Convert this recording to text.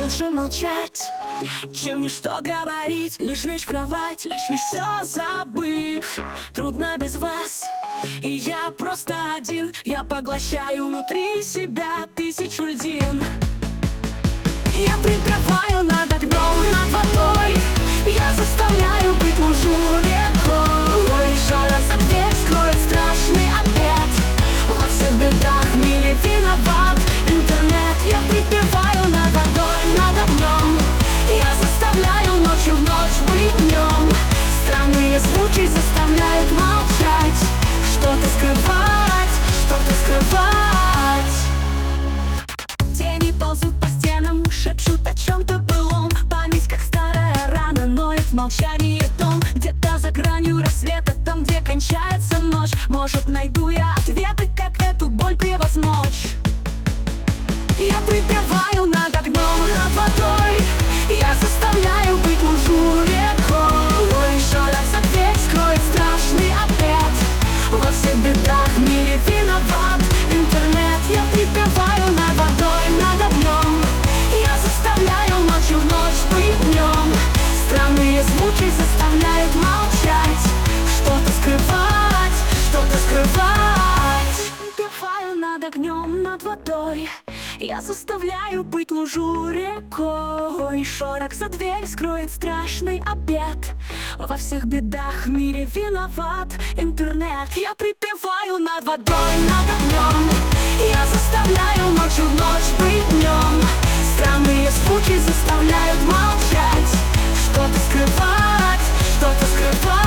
Лучше молчать, чем ничто говорить. Лишь лечь в кровать, лишь все забыв. Трудно без вас, и я просто один. Я поглощаю внутри себя тысячу льдин. Я прикрываю над огнем, над водой. Я заставляю быть мужу рекой. Шара за дверь скроет страшный обед. Во всех бедах в мире виноват интернет. Я припеваю над водой, над огнем. Я заставляю ночью в ночь быть днем. Странные звуки заставляют молчать. Что-то скрывать, что-то скрывать. Тени ползут по стенам, шепчут о чем-то былом. Память, как старая рана, ноет в молчании том. Где-то за гранью рассвета, там, где кончается ночь. Может, найду я ответы, как эту боль превозмочь. Я припеваю над огнем, над водой. Я заставляю быть мужу рекой. Шара за дверь скроет страшный обед. Во всех бедах в мире виноват интернет. Я припеваю над водой, над огнем. Я заставляю ночью в ночь быть днем. Странные звуки заставляют молчать. Что-то скрывать, что-то скрывать. Припеваю над огнем, над водой. Я заставляю быть лужу рекой. Шорох за дверь скроет страшный обед. Во всех бедах в мире виноват интернет. Я припеваю над водой, над огнем. Я заставляю ночью в ночь быть днем. Странные звуки заставляют молчать. Что-то скрывать, что-то скрывать.